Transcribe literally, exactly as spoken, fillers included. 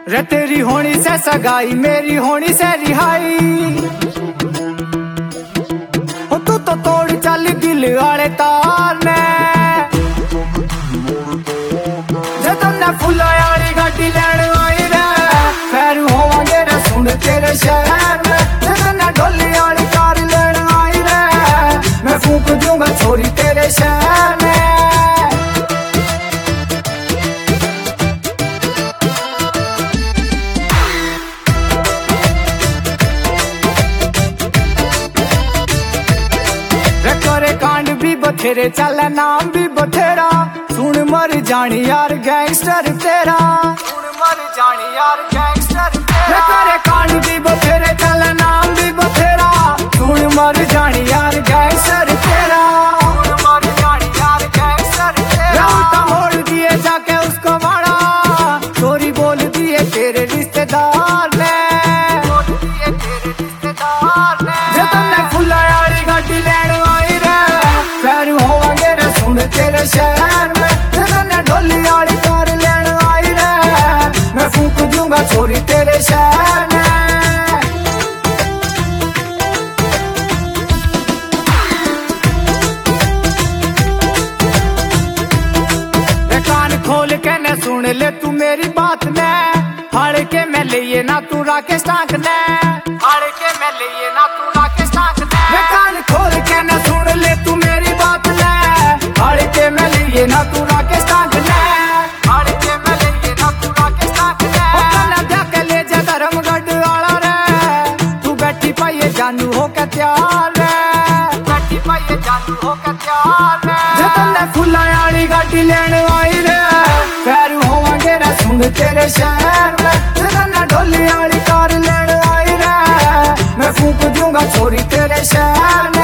रे तेरी होनी से सगाई मेरी होनी से रिहाई, हो तू तो तोड़ चल दिल वाले तार ने, जदों ने फुल वाली गाड़ी लैन आई रे फिर होवांगे रे सुन तेरे शहर में, जदों ने ढोली वाली कार लैन आई रे मैं फूक दूंगा छोरी तेरे शहर में। कांड भी बथेरे चल नाम भी बथेरा, सुन मर जानी यार गैंगस्टर तेरा, सुन मर जानी यार गैंगस्टर तेरा। तेरे कांड भी बथेरे चल नाम भी बथेरा, सुन मर जानी यार गैंगस्टर तेरा, सुन मर जानी यार गैंगस्टर तेरा। उल्टा मोड़ दिए जाके उसको मारा, चोरी बोल दिए तेरे रिश्तेदार ने, बोल दिए तेरे रिश्तेदार ने। जब तुमने फुला यारी गाड़ी लैन फिर होवांगे रे सुन तेरे शहर में, जदों ने ढोली वाली कार लैन आई रे मैं फूक दूंगा छोरी तेरे शहर में। रे कान खोल के न सुन ले तू मेरी बात ने, हाड़ के मैं लिए ना तू राकेश टांक ने, हाड़ के मैं लिए ना तू राकेश टांक ने। रे कान खोल के न सुन ले तू मेरी बात ने, हाड़ के मैं लिए ना तू राकेश टांक ने, हाड़ के मैं लिए ना तू राकेश टांक ने। कल जाके ले जा धर्मगढ़ वाला रे, तू बैठी पाइए जानू हो के तैयार रे, बैठी पाइए जानू हो के तैयार रे। जदों ने फुला वाली गाड़ी लैन आई रे फिर होवांगे रे सुन तेरे शहर में, जदों ने ढोली वाली कार लैन आई रे मैं फूक दूंगा छोरी तेरे शहर में।